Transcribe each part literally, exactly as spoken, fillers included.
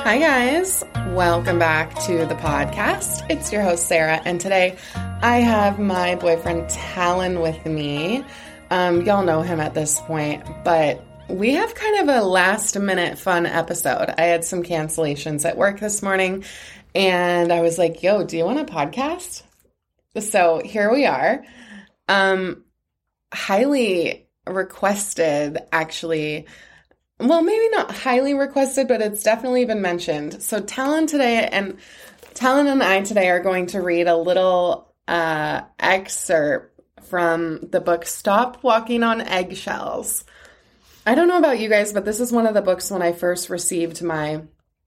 Hi, guys. Welcome back to the podcast. It's your host, Sarah, and today I have my boyfriend, Talon, with me. Um, y'all know him at this point, but we have kind of a last-minute fun episode. I had some cancellations at work this morning, and I was like, yo, do you want a podcast? So here we are. Um, highly requested, actually. Well, maybe not highly requested, but it's definitely been mentioned. So Talon today, and Talon and I today are going to read a little uh, excerpt from the book Stop Walking on Eggshells. I don't know about you guys, but this is one of the books when I first received my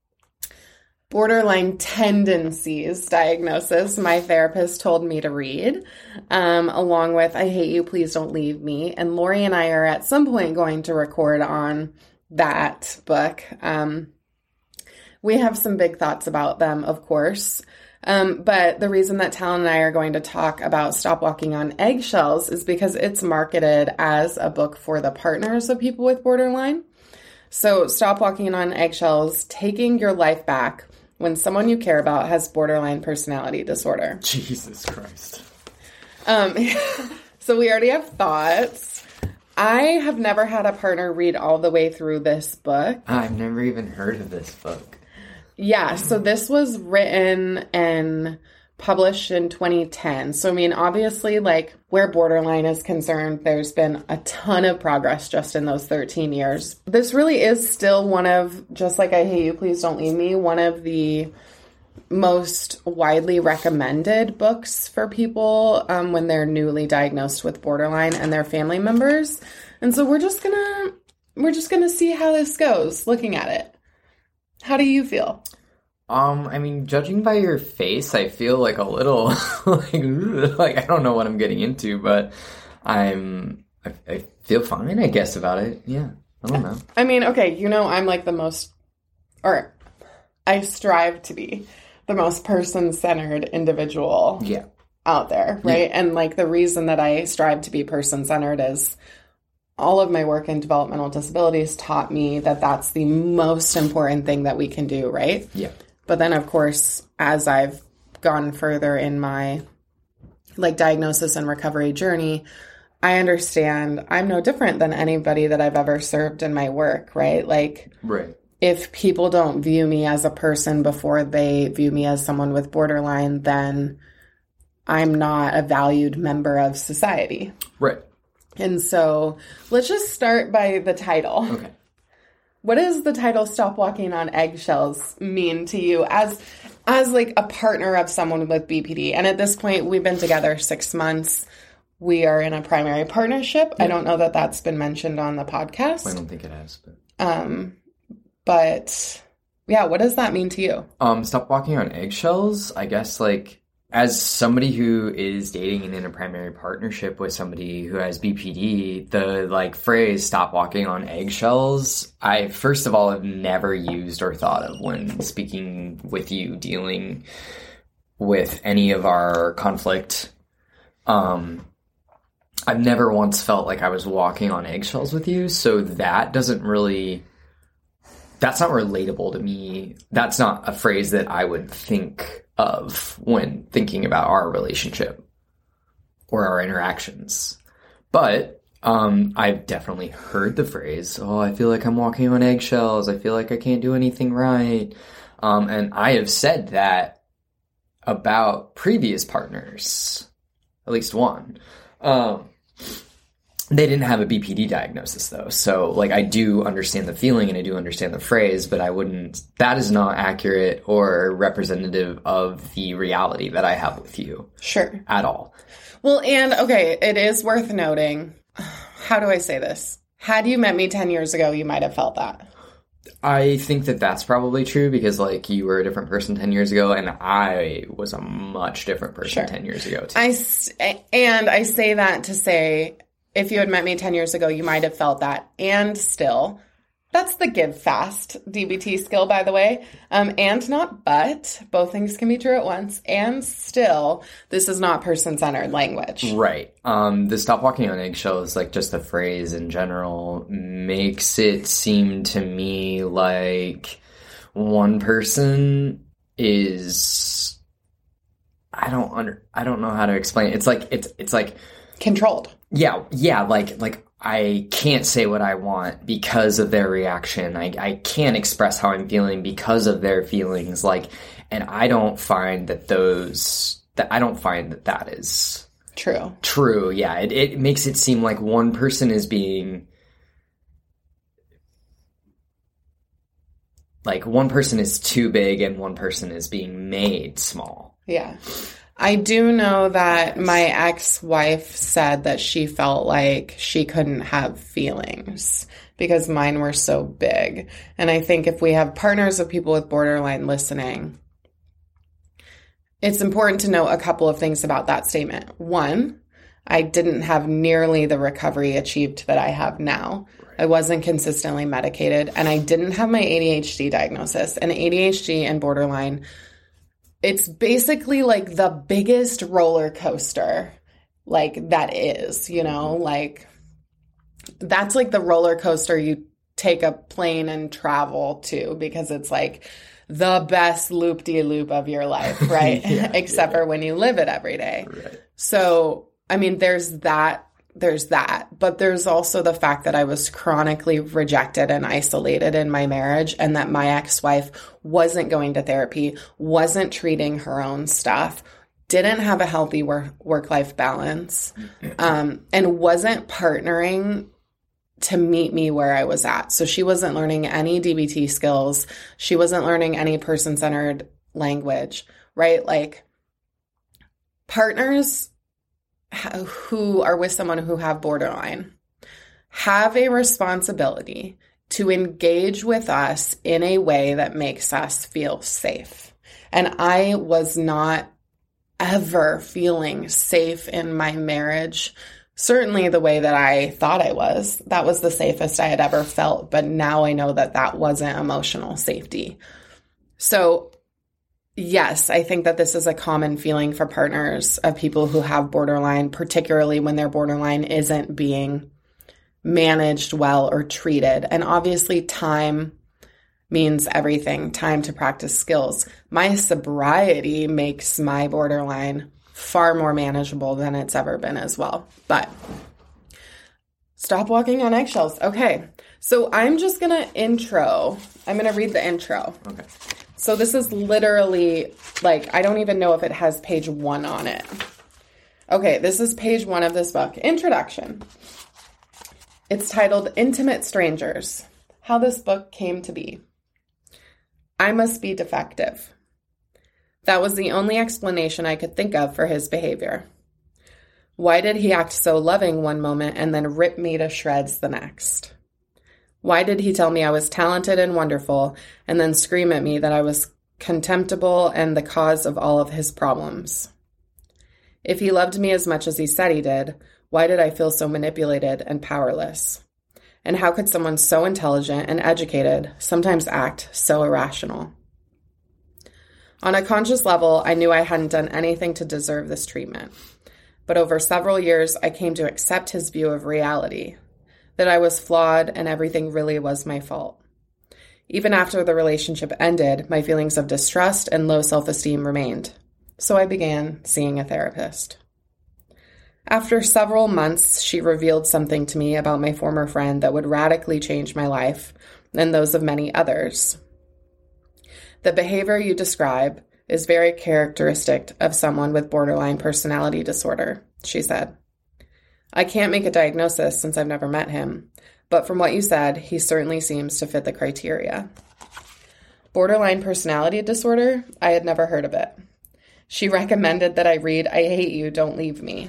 borderline tendencies diagnosis my therapist told me to read, um, along with I Hate You, Please Don't Leave Me. And Lori and I are at some point going to record on that book. Um, we have some big thoughts about them, of course. Um, but the reason that Talon and I are going to talk about Stop Walking on Eggshells is because it's marketed as a book for the partners of people with borderline. So Stop Walking on Eggshells, taking your life back when someone you care about has borderline personality disorder. Jesus Christ. Um, so we already have thoughts. I have never had a partner read all the way through this book. I've never even heard of this book. Yeah, so this was written and published in twenty ten. So, I mean, obviously, like, where borderline is concerned, there's been a ton of progress just in those thirteen years. This really is still one of, just like I Hate You, Please Don't Leave Me, one of the most widely recommended books for people um, when they're newly diagnosed with borderline and their family members. And so we're just gonna we're just gonna see how this goes, looking at it. How do you feel? Um, I mean, judging by your face, I feel like a little like, like I don't know what I'm getting into, but I'm I, I feel fine, I guess, about it. Yeah, I don't know. I mean, okay, you know, I'm like the most, or I strive to be the most person-centered individual yeah. out there, right? Yeah. And like the reason that I strive to be person-centered is all of my work in developmental disabilities taught me that that's the most important thing that we can do, right? Yeah. But then, of course, as I've gone further in my like diagnosis and recovery journey, I understand I'm no different than anybody that I've ever served in my work, right? Like, right. If people don't view me as a person before they view me as someone with borderline, then I'm not a valued member of society. Right. And so let's just start by the title. Okay. What does the title Stop Walking on Eggshells mean to you as as like a partner of someone with B P D? And at this point, we've been together six months. We are in a primary partnership. Yeah. I don't know that that's been mentioned on the podcast. I don't think it has. But Um, but yeah, what does that mean to you? Um, Stop Walking on Eggshells, I guess, like, as somebody who is dating and in a primary partnership with somebody who has B P D, the, like, phrase, stop walking on eggshells, I, first of all, have never used or thought of when speaking with you, dealing with any of our conflict. Um, I've never once felt like I was walking on eggshells with you, so that doesn't really... That's not relatable to me. That's not a phrase that I would think of when thinking about our relationship or our interactions. But um, I've definitely heard the phrase, oh, I feel like I'm walking on eggshells. I feel like I can't do anything right. Um, and I have said that about previous partners, at least one. Um, They didn't have a B P D diagnosis, though. So, like, I do understand the feeling and I do understand the phrase, but I wouldn't... That is not accurate or representative of the reality that I have with you. Sure. At all. Well, and, okay, it is worth noting... How do I say this? Had you met me ten years ago, you might have felt that. I think that that's probably true because, like, you were a different person ten years ago, and I was a much different person sure. ten years ago, too. I, and I say that to say... If you had met me ten years ago, you might have felt that. And still, that's the give fast D B T skill, by the way. Um, and not but. Both things can be true at once. And still, this is not person-centered language. Right. Um, the stop walking on eggshells, like just the phrase in general, makes it seem to me like one person is, I don't under, I don't know how to explain it. It's like, it's, it's like controlled. Yeah. Yeah. Like, like I can't say what I want because of their reaction. I, I can't express how I'm feeling because of their feelings. Like, and I don't find that those, that I don't find that that is true. True. Yeah. It, it makes it seem like one person is being, like one person is too big and one person is being made small. Yeah. I do know that my ex-wife said that she felt like she couldn't have feelings because mine were so big. And I think if we have partners of people with borderline listening, it's important to know a couple of things about that statement. One, I didn't have nearly the recovery achieved that I have now. I wasn't consistently medicated, and I didn't have my A D H D diagnosis. And A D H D and borderline, it's basically like the biggest roller coaster, like that is, you know, like that's like the roller coaster you take a plane and travel to because it's like the best loop-de-loop of your life, right? yeah, Except yeah. for when you live it every day. Right. So, I mean, there's that. There's that, but there's also the fact that I was chronically rejected and isolated in my marriage, and that my ex-wife wasn't going to therapy, wasn't treating her own stuff, didn't have a healthy work, work-life balance, um, and wasn't partnering to meet me where I was at. So she wasn't learning any D B T skills. She wasn't learning any person-centered language, right? Like partners who are with someone who have borderline have a responsibility to engage with us in a way that makes us feel safe. And I was not ever feeling safe in my marriage, certainly the way that I thought I was. That was the safest I had ever felt, but now I know that that wasn't emotional safety. So yes, I think that this is a common feeling for partners of people who have borderline, particularly when their borderline isn't being managed well or treated. And obviously time means everything, time to practice skills. My sobriety makes my borderline far more manageable than it's ever been as well. But stop walking on eggshells. Okay, so I'm just going to intro. I'm going to read the intro. Okay. So this is literally, like, I don't even know if it has page one on it. Okay, this is page one of this book. Introduction. It's titled Intimate Strangers, How This Book Came to Be. I must be defective. That was the only explanation I could think of for his behavior. Why did he act so loving one moment and then rip me to shreds the next? Why did he tell me I was talented and wonderful and then scream at me that I was contemptible and the cause of all of his problems? If he loved me as much as he said he did, why did I feel so manipulated and powerless? And how could someone so intelligent and educated sometimes act so irrational? On a conscious level, I knew I hadn't done anything to deserve this treatment. But over several years, I came to accept his view of reality, that I was flawed and everything really was my fault. Even after the relationship ended, my feelings of distrust and low self-esteem remained. So I began seeing a therapist. After several months, she revealed something to me about my former friend that would radically change my life and those of many others. The behavior you describe is very characteristic of someone with borderline personality disorder, she said. I can't make a diagnosis since I've never met him, but from what you said, he certainly seems to fit the criteria. Borderline personality disorder? I had never heard of it. She recommended that I read I Hate You, Don't Leave Me.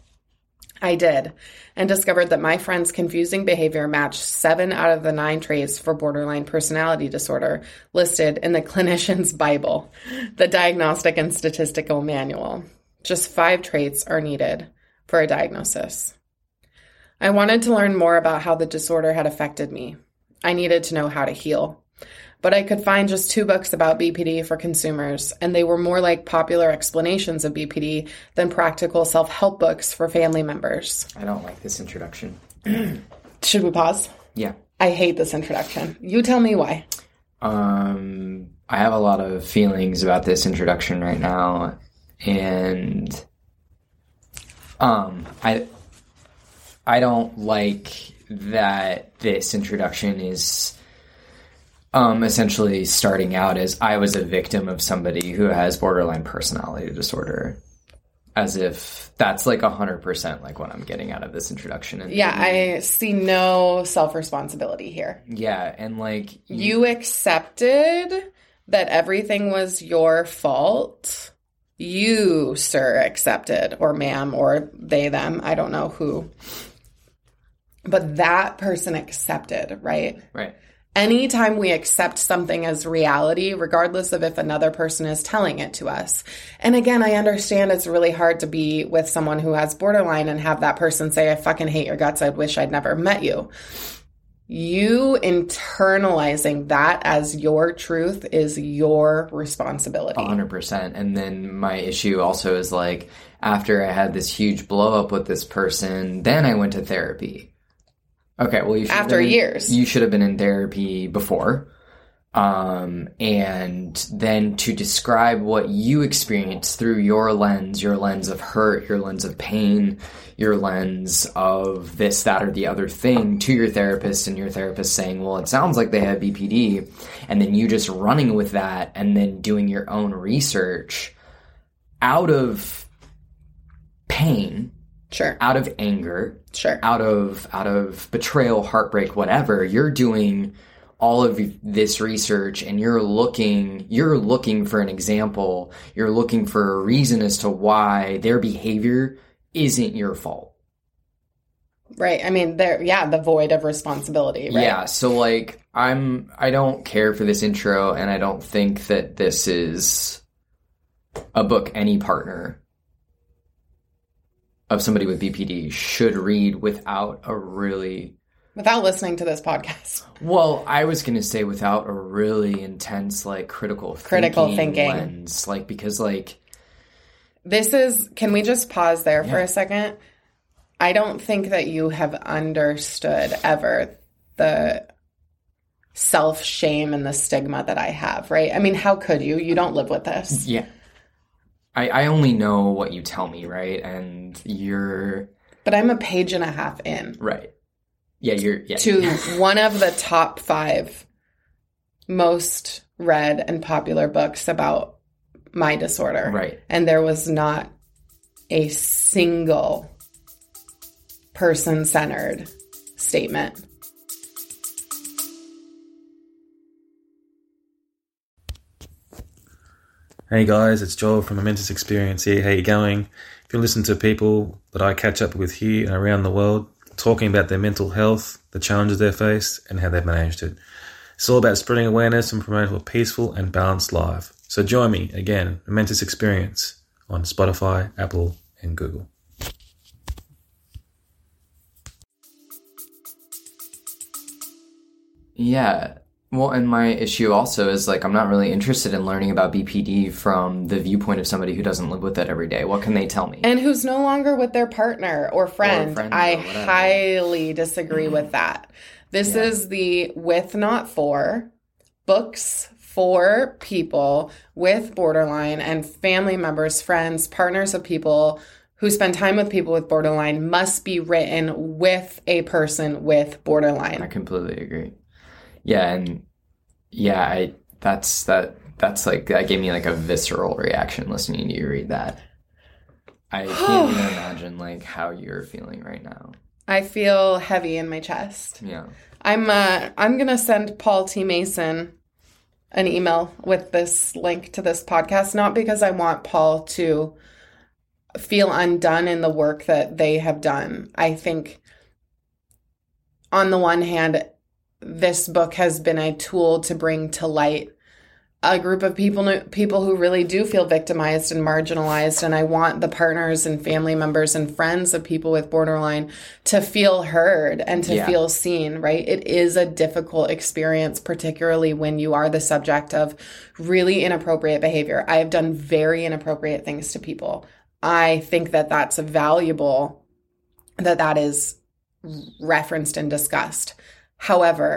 I did, and discovered that my friend's confusing behavior matched seven out of the nine traits for borderline personality disorder listed in the clinician's Bible, the Diagnostic and Statistical Manual. Just five traits are needed for a diagnosis. I wanted to learn more about how the disorder had affected me. I needed to know how to heal. But I could find just two books about B P D for consumers, and they were more like popular explanations of B P D than practical self-help books for family members. I don't like this introduction. Should we pause? Yeah. I hate this introduction. You tell me why. Um, I have a lot of feelings about this introduction right now, and um, I I don't like that this introduction is um, essentially starting out as I was a victim of somebody who has borderline personality disorder, as if that's like one hundred percent like what I'm getting out of this introduction. And yeah, I see no self-responsibility here. Yeah, and like... You, you accepted that everything was your fault. You, sir, accepted, or ma'am, or they, them, I don't know who. But that person accepted, right? Right. Anytime we accept something as reality, regardless of if another person is telling it to us. And again, I understand it's really hard to be with someone who has borderline and have that person say, I fucking hate your guts. I wish I'd never met you. You internalizing that as your truth is your responsibility. one hundred percent. And then my issue also is like, after I had this huge blow up with this person, then I went to therapy. Okay, well, you should after have been, years, you should have been in therapy before, um, and then to describe what you experienced through your lens, your lens of hurt, your lens of pain, your lens of this, that, or the other thing to your therapist, and your therapist saying, "Well, it sounds like they have B P D," and then you just running with that, and then doing your own research out of pain. Sure. Out of anger, sure. Out of out of betrayal, heartbreak, whatever. You're doing all of this research, and you're looking you're looking for an example. You're looking for a reason as to why their behavior isn't your fault. Right. I mean, there. Yeah, the void of responsibility. Right? Yeah. So, like, I'm. I don't care for this intro, and I don't think that this is a book any partner of somebody with B P D should read without a really... Without listening to this podcast. Well, I was going to say without a really intense, like, critical thinking. Critical thinking. Lens. Like, because, like... This is... Can we just pause there yeah. for a second? I don't think that you have understood ever the self-shame and the stigma that I have, right? I mean, how could you? You don't live with this. Yeah. I, I only know what you tell me, right? And you're... But I'm a page and a half in. Right. Yeah, you're... Yeah. To one of the top five most read and popular books about my disorder. Right. And there was not a single person-centered statement. Hey guys, it's Joel from Momentous Experience here. How you going? If you listen to people that I catch up with here and around the world talking about their mental health, the challenges they face, and how they've managed it. It's all about spreading awareness and promoting a peaceful and balanced life. So join me again, Momentous Experience, on Spotify, Apple, and Google. Yeah. Well, and my issue also is, like, I'm not really interested in learning about B P D from the viewpoint of somebody who doesn't live with it every day. What can they tell me? And who's no longer with their partner or friend. Or friend I or highly disagree with that. This Yeah. is the with, not for, books for people with borderline and family members, friends, partners of people who spend time with people with borderline must be written with a person with borderline. I completely agree. Yeah, and yeah, I that's that that's like that gave me like a visceral reaction listening to you read that. I can't even imagine like how you're feeling right now. I feel heavy in my chest. Yeah. I'm uh I'm gonna send Paul T. Mason an email with this link to this podcast, not because I want Paul to feel undone in the work that they have done. I think on the one hand, this book has been a tool to bring to light a group of people people who really do feel victimized and marginalized. And I want the partners and family members and friends of people with borderline to feel heard and to Yeah. feel seen, right? It is a difficult experience, particularly when you are the subject of really inappropriate behavior. I have done very inappropriate things to people. I think that that's valuable, that that is referenced and discussed. However,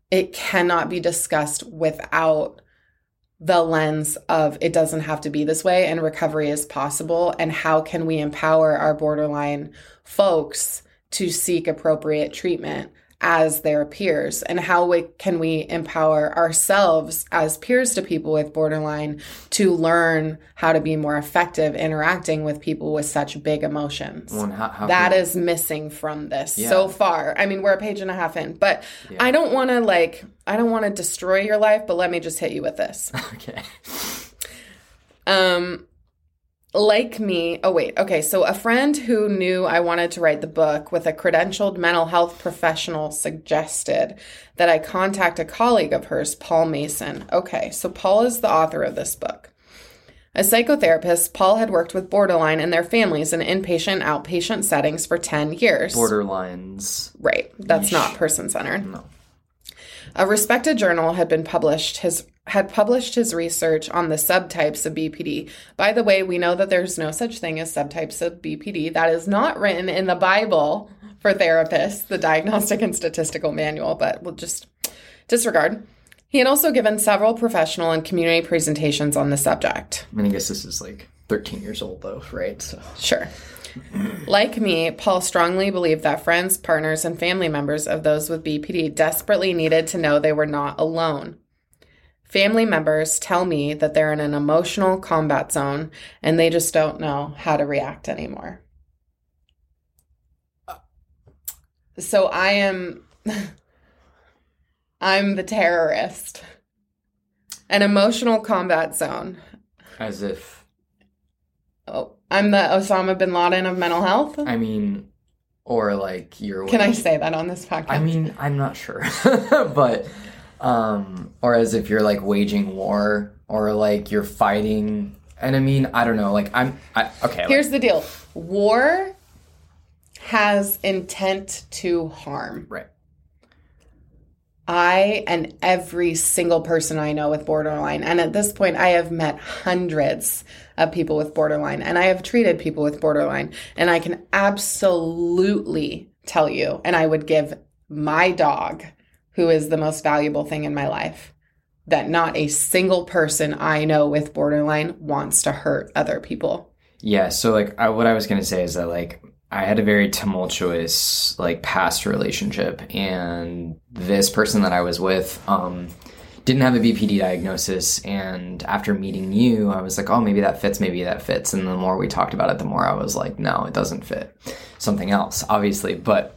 it cannot be discussed without the lens of it doesn't have to be this way and recovery is possible. And how can we empower our borderline folks to seek appropriate treatment as their peers? And how we, can we empower ourselves as peers to people with borderline to learn how to be more effective interacting with people with such big emotions? Well, how, how that can... is missing from this yeah. so far. I mean, we're a page and a half in, but yeah. I don't want to like, I don't want to destroy your life, but let me just hit you with this. Okay. Um, Like me, oh wait, okay, so a friend who knew I wanted to write the book with a credentialed mental health professional suggested that I contact a colleague of hers, Paul Mason. Okay, so Paul is the author of this book. A psychotherapist, Paul had worked with borderline and their families in inpatient, outpatient settings for ten years. Borderlines. Right, that's Yeesh. not person-centered. No. A respected journal had been published his had published his research on the subtypes of B P D. By the way, we know that there's no such thing as subtypes of B P D. That is not written in the Bible for therapists, the Diagnostic and Statistical Manual, but we'll just disregard. He had also given several professional and community presentations on the subject. I mean, I guess this is like thirteen years old though, right? So. Sure. Like me, Paul strongly believed that friends, partners, and family members of those with B P D desperately needed to know they were not alone. Family members tell me that they're in an emotional combat zone and they just don't know how to react anymore. So I am, I'm the terrorist. An emotional combat zone. As if. Oh, I'm the Osama bin Laden of mental health? I mean, or like you're. Can I say that on this podcast? I mean, I'm not sure. But. Um, or as if you're like waging war or like you're fighting. And I mean, I don't know, like I'm, I, okay. Here's like, the deal. War has intent to harm. Right. I and every single person I know with borderline, and at this point I have met hundreds of people with borderline and I have treated people with borderline, and I can absolutely tell you, and I would give my dog, who is the most valuable thing in my life, that not a single person I know with borderline wants to hurt other people. Yeah. So like I, what I was going to say is that like I had a very tumultuous like past relationship, and this person that I was with um, didn't have a B P D diagnosis. And after meeting you, I was like, oh, maybe that fits. Maybe that fits. And the more we talked about it, the more I was like, no, it doesn't fit. Something else, obviously. But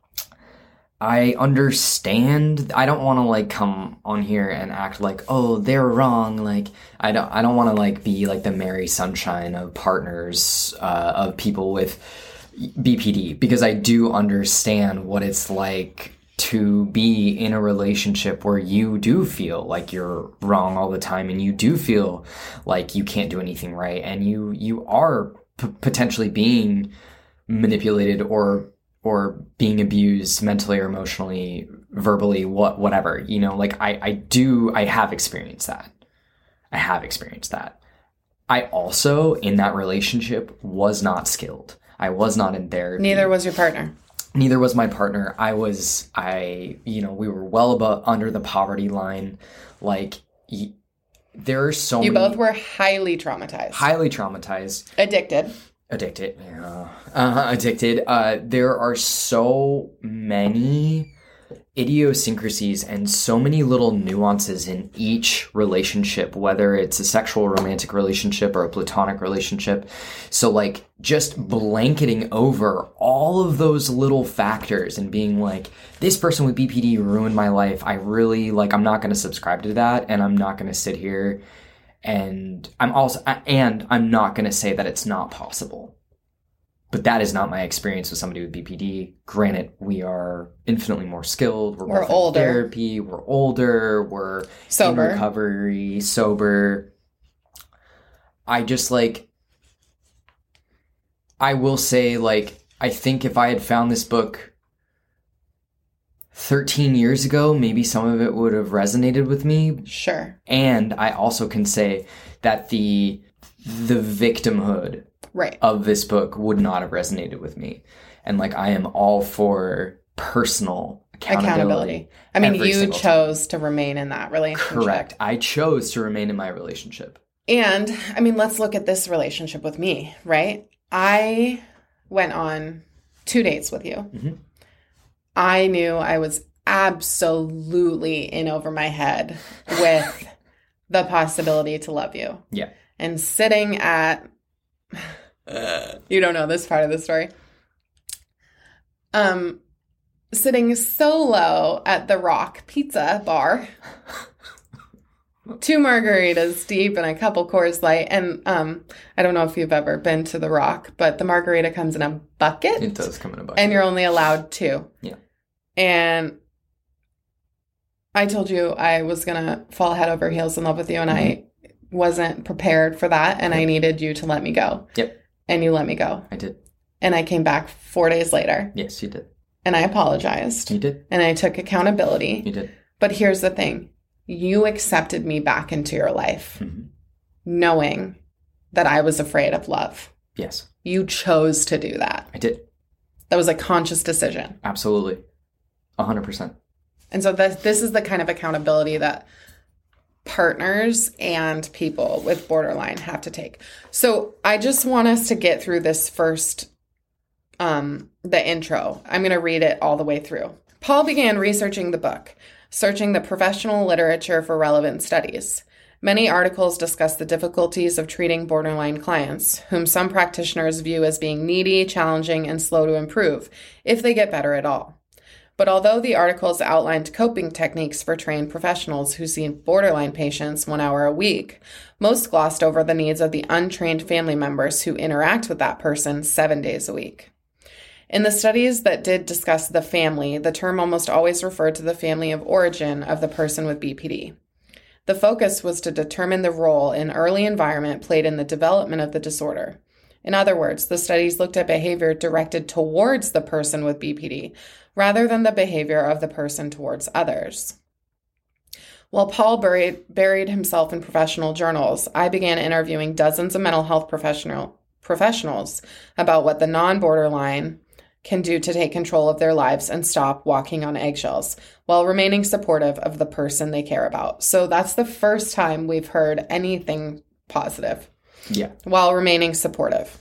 I understand. I don't want to like come on here and act like, oh, they're wrong. Like I don't, I don't want to like be like the Mary Sunshine of partners, uh, of people with B P D, because I do understand what it's like to be in a relationship where you do feel like you're wrong all the time, and you do feel like you can't do anything right, and you, you are p- potentially being manipulated or or being abused mentally or emotionally, verbally, what, whatever, you know, like I, I do, I have experienced that. I have experienced that. I also, in that relationship, was not skilled. I was not in therapy. Neither was your partner. Neither was my partner. I was, I, you know, we were well above, under the poverty line. Like, y- there are so you many. You both were highly traumatized. Highly traumatized. Addicted. Addicted, yeah. Uh, addicted. Uh, there are so many idiosyncrasies and so many little nuances in each relationship, whether it's a sexual romantic relationship or a platonic relationship. So like just blanketing over all of those little factors and being like, this person with B P D ruined my life. I really like, I'm not going to subscribe to that. And I'm not going to sit here And I'm also, and I'm not going to say that it's not possible, but that is not my experience with somebody with B P D. Granted, we are infinitely more skilled. We're, we're both older. In therapy. We're older. We're sober. In recovery, sober. I just like, I will say, like, I think if I had found this book thirteen years ago, maybe some of it would have resonated with me. Sure. And I also can say that the the victimhood right. of this book would not have resonated with me. And like, I am all for personal accountability. Accountability. I mean, every you single time. chose to remain in that relationship. Correct. I chose to remain in my relationship. And, I mean, let's look at this relationship with me, right? I went on two dates with you. Mm-hmm. I knew I was absolutely in over my head with the possibility to love you. Yeah. And sitting at, you don't know this part of the story, um, sitting solo at the Rock Pizza Bar, two margaritas deep and a couple Coors Light. And um, I don't know if you've ever been to the Rock, but the margarita comes in a bucket. It does come in a bucket. And you're only allowed two. Yeah. And I told you I was going to fall head over heels in love with you, and mm-hmm. I wasn't prepared for that, and yep. I needed you to let me go. Yep. And you let me go. I did. And I came back four days later. Yes, you did. And I apologized. You did. And I took accountability. You did. But here's the thing. You accepted me back into your life, mm-hmm. knowing that I was afraid of love. Yes. You chose to do that. I did. That was a conscious decision. Absolutely. A hundred percent. And so this, this is the kind of accountability that partners and people with borderline have to take. So I just want us to get through this first, um, the intro. I'm going to read it all the way through. Paul began researching the book, searching the professional literature for relevant studies. Many articles discuss the difficulties of treating borderline clients, whom some practitioners view as being needy, challenging, and slow to improve, if they get better at all. But although the articles outlined coping techniques for trained professionals who see borderline patients one hour a week, most glossed over the needs of the untrained family members who interact with that person seven days a week. In the studies that did discuss the family, the term almost always referred to the family of origin of the person with B P D. The focus was to determine the role an early environment played in the development of the disorder. In other words, the studies looked at behavior directed towards the person with B P D, rather than the behavior of the person towards others. While Paul buried, buried himself in professional journals, I began interviewing dozens of mental health professional, professionals about what the non-borderline can do to take control of their lives and stop walking on eggshells while remaining supportive of the person they care about. So that's the first time we've heard anything positive. Yeah. While remaining supportive.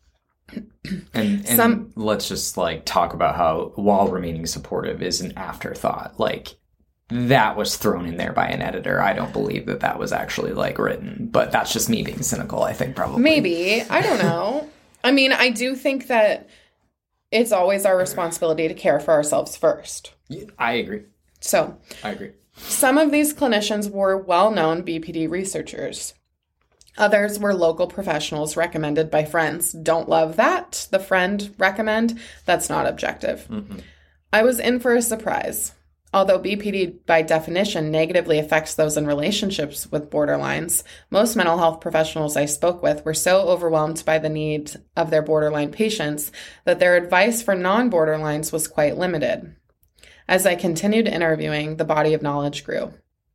And, and Some, let's just like talk about how while remaining supportive is an afterthought. Like that was thrown in there by an editor. I don't believe that that was actually like written, but that's just me being cynical. I think probably. Maybe. I don't know. I mean, I do think that it's always our responsibility to care for ourselves first. I agree. So. I agree. Some of these clinicians were well-known B P D researchers. Others were local professionals recommended by friends. Don't love that. The friend recommend, that's not objective. Mm-hmm. I was in for a surprise. Although B P D by definition negatively affects those in relationships with borderlines, most mental health professionals I spoke with were so overwhelmed by the needs of their borderline patients that their advice for non-borderlines was quite limited. As I continued interviewing, the body of knowledge grew.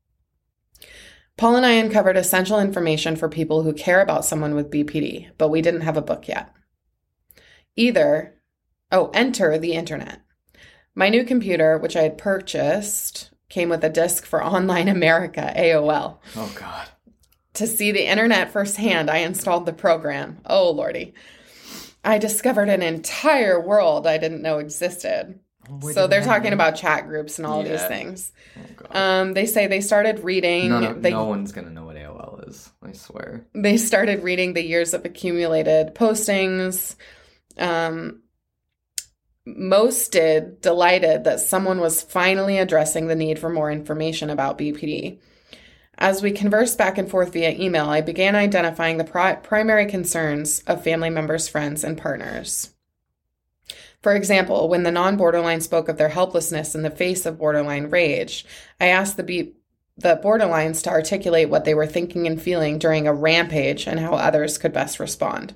Paul and I uncovered essential information for people who care about someone with B P D, but we didn't have a book yet. Either, oh, enter the internet. My new computer, which I had purchased, came with a disc for Online America, A O L. Oh, God. To see the internet firsthand, I installed the program. Oh, Lordy. I discovered an entire world I didn't know existed. Oh, so they're talking about chat groups and all yeah. these things. Oh, God. Um, they say they started reading. No, no, they, no one's going to know what A O L is, I swear. They started reading the years of accumulated postings. Um, most did, delighted that someone was finally addressing the need for more information about B P D. As we conversed back and forth via email, I began identifying the pri- primary concerns of family members, friends, and partners. For example, when the non-borderline spoke of their helplessness in the face of borderline rage, I asked the, B- the borderlines to articulate what they were thinking and feeling during a rampage and how others could best respond.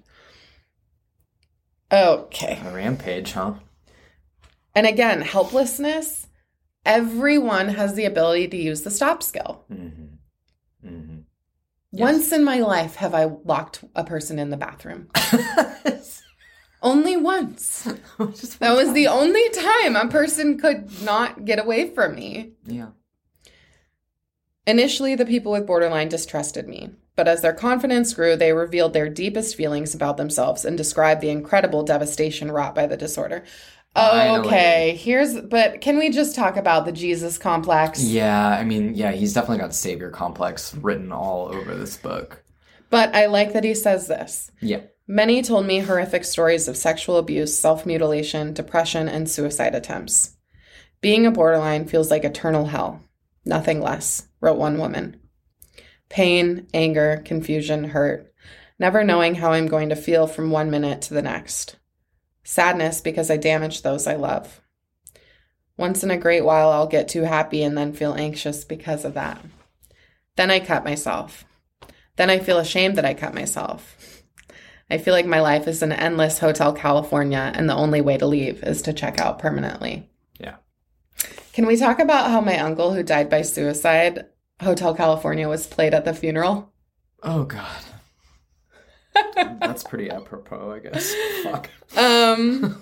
Okay. A rampage, huh? And again, helplessness, everyone has the ability to use the stop skill. Mm-hmm. Mm-hmm. Yes. Once in my life have I locked a person in the bathroom. Only once. Just That one was time. the only time a person could not get away from me. Yeah. Initially, the people with borderline distrusted me, but as their confidence grew, they revealed their deepest feelings about themselves and described the incredible devastation wrought by the disorder. Finally. Okay, here's, but can we just talk about the Jesus complex? Yeah, I mean, yeah, he's definitely got the savior complex written all over this book. But I like that he says this. Yeah. Many told me horrific stories of sexual abuse, self-mutilation, depression, and suicide attempts. Being a borderline feels like eternal hell. Nothing less, wrote one woman. Pain, anger, confusion, hurt. Never knowing how I'm going to feel from one minute to the next. Sadness because I damaged those I love. Once in a great while, I'll get too happy and then feel anxious because of that. Then I cut myself. Then I feel ashamed that I cut myself. I feel like my life is an endless Hotel California, and the only way to leave is to check out permanently. Yeah. Can we talk about how my uncle who died by suicide, Hotel California, was played at the funeral? Oh, God. That's pretty apropos, I guess. Fuck. Um,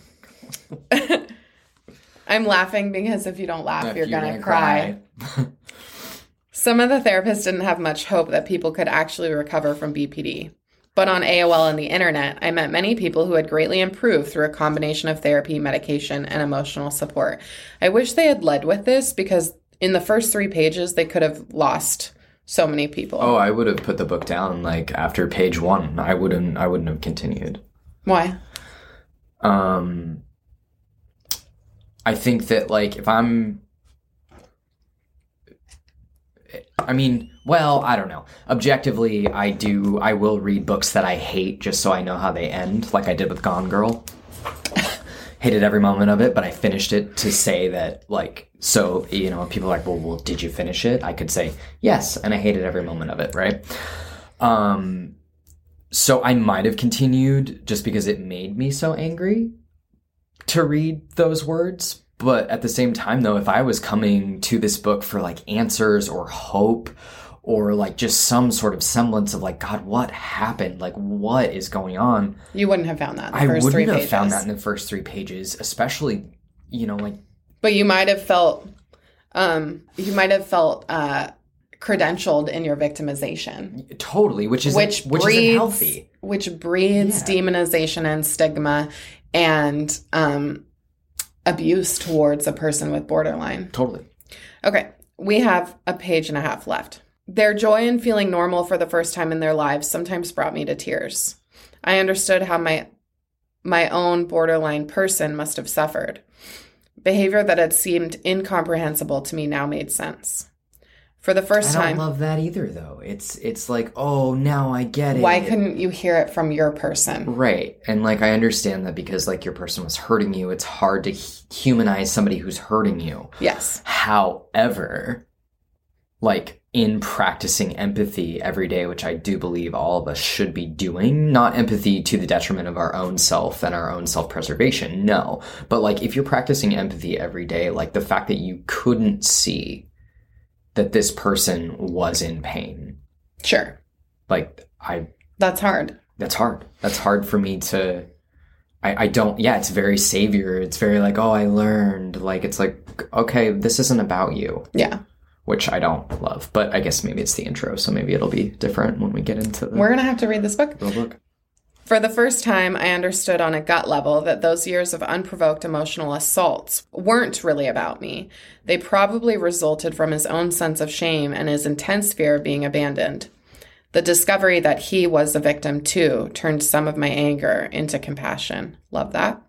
I'm laughing because if you don't laugh, If you're, you're gonna, gonna cry. cry. Some of the therapists didn't have much hope that people could actually recover from B P D. But on A O L and the internet, I met many people who had greatly improved through a combination of therapy, medication, and emotional support. I wish they had led with this because in the first three pages, they could have lost so many people. Oh, I would have put the book down like after page one. I wouldn't. I wouldn't have continued. Why? Um, I think that like if I'm, I mean, well, I don't know. Objectively, I do. I will read books that I hate just so I know how they end, like I did with Gone Girl. Hated every moment of it, but I finished it to say that, like, so, you know, people are like, well, well, did you finish it? I could say, yes, and I hated every moment of it, right? Um, so I might have continued just because it made me so angry to read those words. But at the same time, though, if I was coming to this book for, like, answers or hope or, like, just some sort of semblance of, like, God, what happened? Like, what is going on? You wouldn't have found that in the I first wouldn't three have pages. found that in the first three pages, especially, you know, like... But you might have felt, um, you might have felt uh, credentialed in your victimization. Totally, which is which which breeds, isn't healthy. Which breeds Yeah. demonization and stigma and um, abuse towards a person with borderline. Totally. Okay, we have a page and a half left. Their joy in feeling normal for the first time in their lives sometimes brought me to tears. I understood how my my own borderline person must have suffered. Behavior that had seemed incomprehensible to me now made sense. For the first I don't time, love that either, though. It's it's like, oh, now I get it. why couldn't you hear it from your person? Right. And, like, I understand that because, like, your person was hurting you, it's hard to h- humanize somebody who's hurting you. Yes. However, like, in practicing empathy every day, which I do believe all of us should be doing, not empathy to the detriment of our own self and our own self-preservation, no. But, like, if you're practicing empathy every day, like, the fact that you couldn't see that this person was in pain, Sure. like, I... That's hard. That's hard. That's hard for me to... I, I don't... Yeah, it's very savior. It's very like, oh, I learned. Like, it's like, okay, this isn't about you. Yeah. Which I don't love. But I guess maybe it's the intro, so maybe it'll be different when we get into the We're going to have to read this book. real book. For the first time, I understood on a gut level that those years of unprovoked emotional assaults weren't really about me. They probably resulted from his own sense of shame and his intense fear of being abandoned. The discovery that he was a victim too turned some of my anger into compassion. Love that.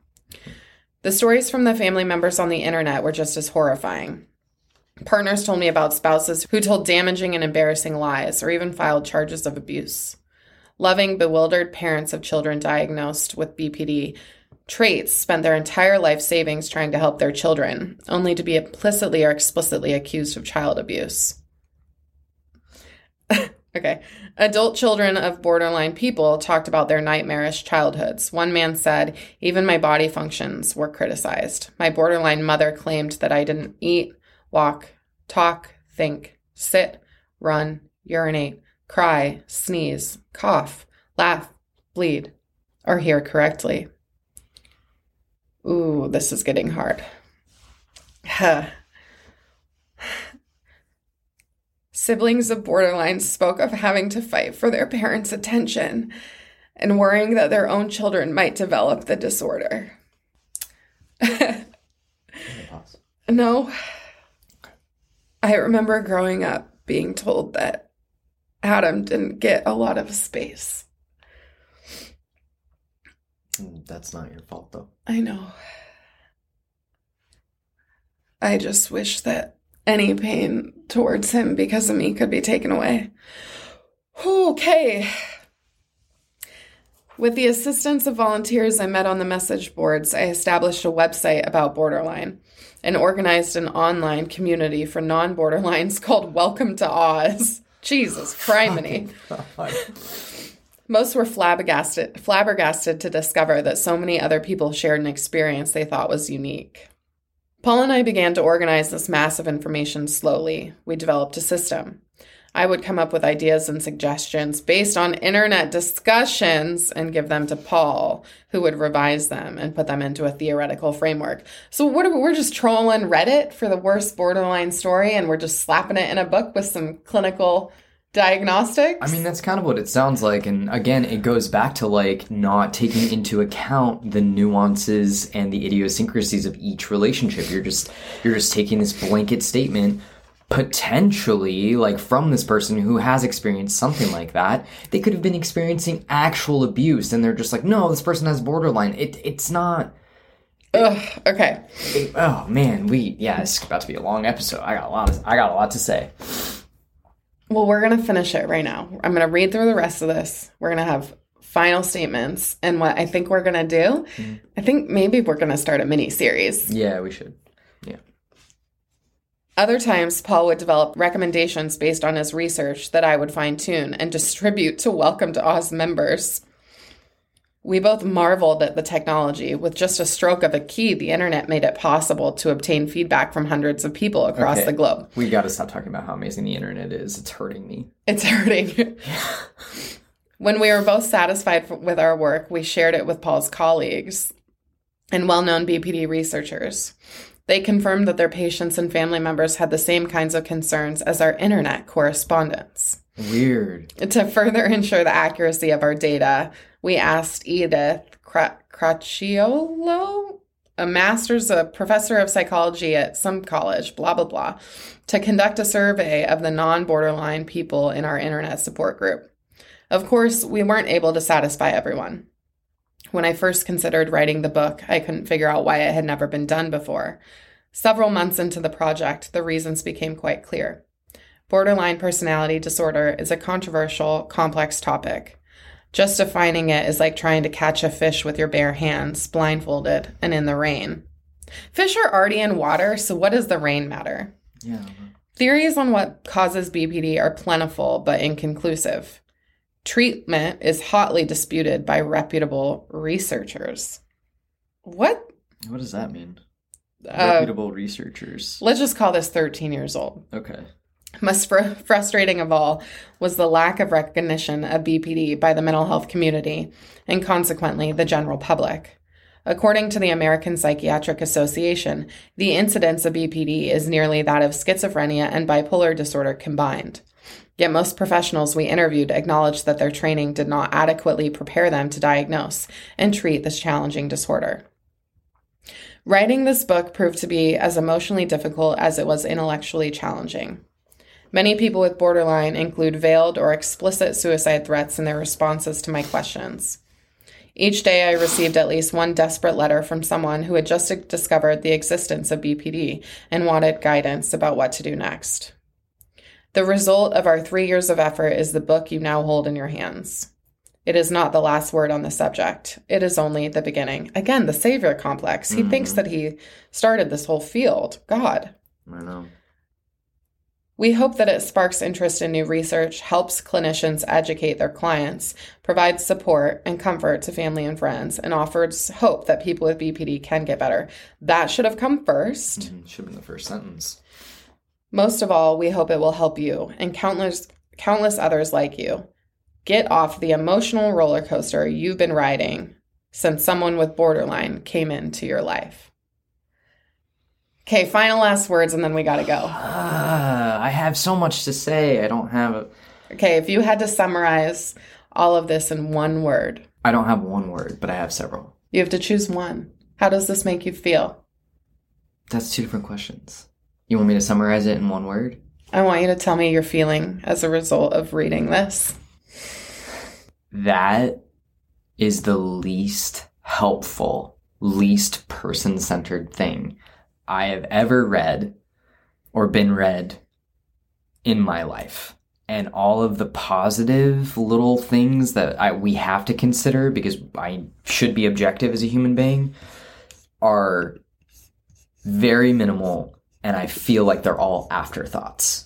The stories from the family members on the internet were just as horrifying. Partners told me about spouses who told damaging and embarrassing lies or even filed charges of abuse. Loving, bewildered parents of children diagnosed with B P D traits spent their entire life savings trying to help their children, only to be implicitly or explicitly accused of child abuse. Okay. Adult children of borderline people talked about their nightmarish childhoods. One man said, even my body functions were criticized. My borderline mother claimed that I didn't eat, walk, talk, think, sit, run, urinate, cry, sneeze, cough, laugh, bleed, or hear correctly. Ooh, this is getting hard. Huh. Siblings of borderline spoke of having to fight for their parents' attention and worrying that their own children might develop the disorder. No. I remember growing up being told that Adam didn't get a lot of space. That's not your fault, though. I know. I just wish that any pain towards him because of me could be taken away. Okay. With the assistance of volunteers I met on the message boards, I established a website about borderline and organized an online community for non-borderlines called Welcome to Oz. Jesus, criminy. Most were flabbergasted, flabbergasted to discover that so many other people shared an experience they thought was unique. Paul and I began to organize this massive information slowly. We developed a system. I would come up with ideas and suggestions based on internet discussions and give them to Paul, who would revise them and put them into a theoretical framework. So what are we, we're just trolling Reddit for the worst borderline story, and we're just slapping it in a book with some clinical diagnostics? I mean, that's kind of what it sounds like. And again, it goes back to like not taking into account the nuances and the idiosyncrasies of each relationship. You're just you're just taking this blanket statement, potentially like from this person who has experienced something like that. They could have been experiencing actual abuse, and they're just like, no, this person has borderline. It it's not. Ugh, okay. It, oh man, we yeah, it's about to be a long episode. I got a lot. Of, I got a lot to say. Well, we're going to finish it right now. I'm going to read through the rest of this. We're going to have final statements. And what I think we're going to do, mm-hmm. I think maybe we're going to start a mini series. Yeah, we should. Yeah. Other times, Paul would develop recommendations based on his research that I would fine tune and distribute to Welcome to Oz members. We both marveled at the technology. With just a stroke of a key, the internet made it possible to obtain feedback from hundreds of people across okay. the globe. We got to stop talking about how amazing the internet is. It's hurting me. It's hurting. When we were both satisfied with our work, we shared it with Paul's colleagues and well-known B P D researchers. They confirmed that their patients and family members had the same kinds of concerns as our internet correspondents. Weird. To further ensure the accuracy of our data, we asked Edith Cracchiolo, a master's, a professor of psychology at some college, blah, blah, blah, to conduct a survey of the non-borderline people in our internet support group. Of course, we weren't able to satisfy everyone. When I first considered writing the book, I couldn't figure out why it had never been done before. Several months into the project, the reasons became quite clear. Borderline personality disorder is a controversial, complex topic. Just defining it is like trying to catch a fish with your bare hands, blindfolded, and in the rain. Fish are already in water, so what does the rain matter? Yeah. Theories on what causes B P D are plentiful but inconclusive. Treatment is hotly disputed by reputable researchers. What? What does that mean? Uh, reputable researchers. Let's just call this thirteen years old. Okay. Most fr- frustrating of all was the lack of recognition of B P D by the mental health community and consequently the general public. According to the American Psychiatric Association, the incidence of B P D is nearly that of schizophrenia and bipolar disorder combined. Yet most professionals we interviewed acknowledged that their training did not adequately prepare them to diagnose and treat this challenging disorder. Writing this book proved to be as emotionally difficult as it was intellectually challenging. Many people with borderline include veiled or explicit suicide threats in their responses to my questions. Each day I received at least one desperate letter from someone who had just discovered the existence of B P D and wanted guidance about what to do next. The result of our three years of effort is the book you now hold in your hands. It is not the last word on the subject. It is only the beginning. Again, the savior complex. He mm-hmm. thinks that he started this whole field. God. I know. We hope that it sparks interest in new research, helps clinicians educate their clients, provides support and comfort to family and friends, and offers hope that people with B P D can get better. That should have come first. Mm-hmm. Should have been the first sentence. Most of all, we hope it will help you and countless countless others like you get off the emotional roller coaster you've been riding since someone with borderline came into your life? Okay, final last words, and then we gotta go. Uh, I have so much to say. I don't have a... Okay, if you had to summarize all of this in one word. I don't have one word, but I have several. You have to choose one. How does this make you feel? That's two different questions. You want me to summarize it in one word? I want you to tell me your feeling as a result of reading this. That is the least helpful, least person-centered thing I have ever read or been read in my life. And all of the positive little things that I, we have to consider, because I should be objective as a human being, are very minimal, and I feel like they're all afterthoughts.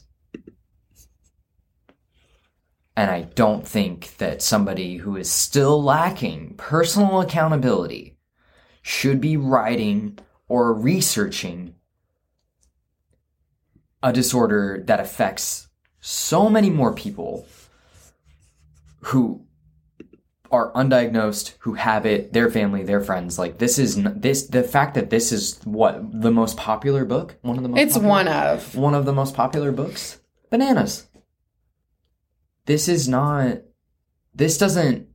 And I don't think that somebody who is still lacking personal accountability should be writing or researching a disorder that affects so many more people who are undiagnosed, who have it, their family, their friends. Like, this is n- this the fact that this is what the most popular book, one of the most It's popular, one of one of the most popular books. Bananas. This is not. This doesn't.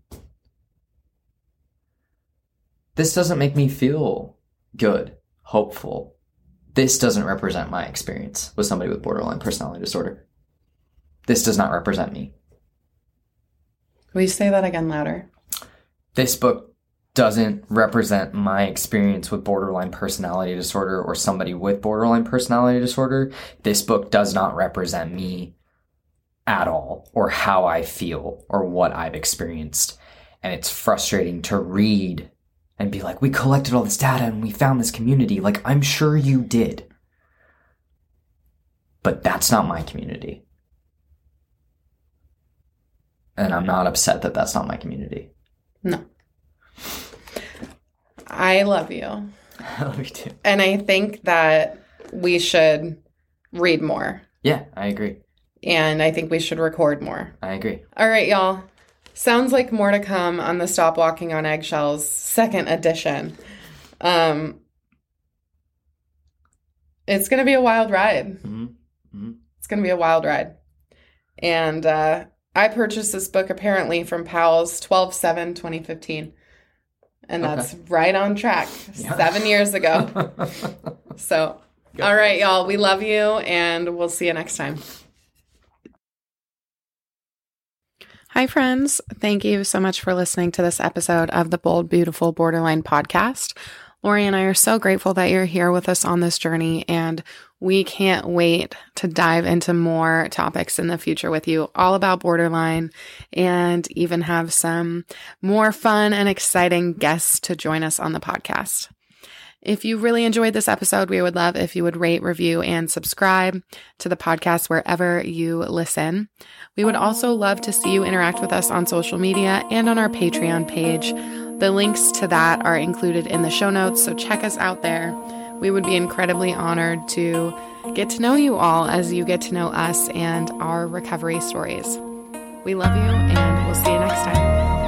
This doesn't make me feel good, hopeful. This doesn't represent my experience with somebody with borderline personality disorder. This does not represent me. Will you say that again louder? This book doesn't represent my experience with borderline personality disorder or somebody with borderline personality disorder. This book does not represent me at all, or how I feel, or what I've experienced. And it's frustrating to read and be like, we collected all this data and we found this community. Like, I'm sure you did. But that's not my community. And I'm not upset that that's not my community. No. I love you. I love you too. And I think that we should read more. Yeah, I agree. And I think we should record more. I agree. All right, y'all. Sounds like more to come on the Stop Walking on Eggshells second edition. Um, it's going to be a wild ride. Mm-hmm. Mm-hmm. It's going to be a wild ride. And uh, I purchased this book apparently from Powell's twelve seven twenty fifteen. And that's okay. Right on track. Yeah. Seven years ago. So, Go all right, y'all. We love you, and we'll see you next time. Hi, friends. Thank you so much for listening to this episode of the Bold, Beautiful Borderline podcast. Lori and I are so grateful that you're here with us on this journey, and we can't wait to dive into more topics in the future with you, all about borderline, and even have some more fun and exciting guests to join us on the podcast. If you really enjoyed this episode, we would love if you would rate, review, and subscribe to the podcast wherever you listen. We would also love to see you interact with us on social media and on our Patreon page. The links to that are included in the show notes, so check us out there. We would be incredibly honored to get to know you all as you get to know us and our recovery stories. We love you, and we'll see you next time.